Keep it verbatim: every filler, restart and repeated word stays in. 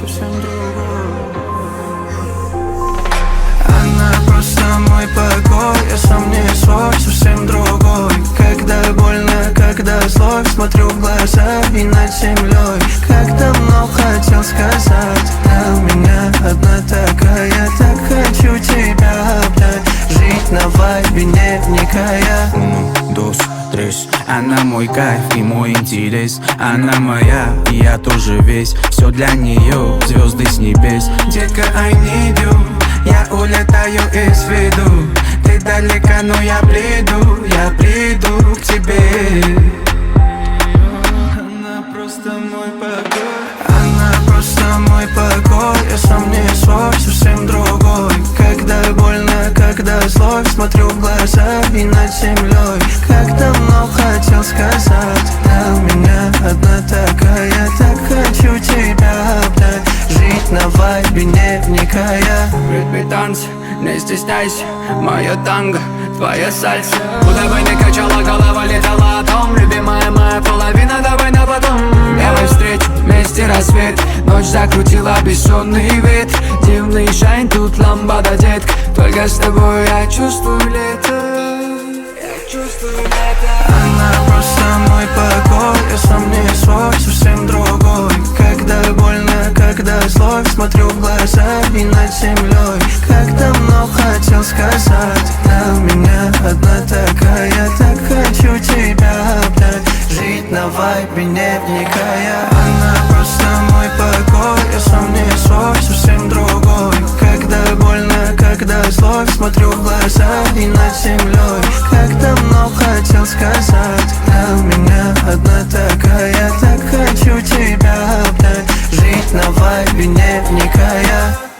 совсем другой. Она просто мой покой, я сам не свой, совсем другой. Когда больно, когда злой, смотрю в глаза и над землей. Как давно хотел сказать, ты у меня одна такая. Так хочу тебя обнять, жить на вайбе, не вникая. Uno, dos, tres. Она мой кайф и мой интерес. Она моя, и я тоже весь. Все для нее, звезды с небес. Детка, I need you. Я улетаю из виду. Ты далека, но я приду. Я приду к тебе. Она просто мой покой. Она просто мой покой, я сам не свой, совсем другой. Когда больно, когда злой, смотрю в глаза и над землей. Как давно хотел сказать, ты у меня одна такая. Так хочу тебя обнять, жить на вайбе, не вникая. Ритме танца, не стесняйся, моя танго, твоя сальса. Куда бы ни качала, голова летала о том. Любимая моя половина, давай на потом. Давай встречу, вместе рассвет. Ночь закрутила бессонный вид. Дивный шайн, тут ламбада, детка. Только с тобой я чувствую лето. Я чувствую лето. Она просто мой покой, я сам не свой, совсем другой. Когда больно, когда злой, смотрю в глаза и над землей. Как давно хотел сказать, ты у меня одна такая. Так хочу тебя обнять, жить на вайбе, не вникая. Она просто мой покой, я сам не свой, совсем другой. Когда больно, когда злой, смотрю в глаза и над землей. Как давно хотел сказать, ты у меня одна такая. Так хочу тебя обнять, жить на вайбе, не вникая.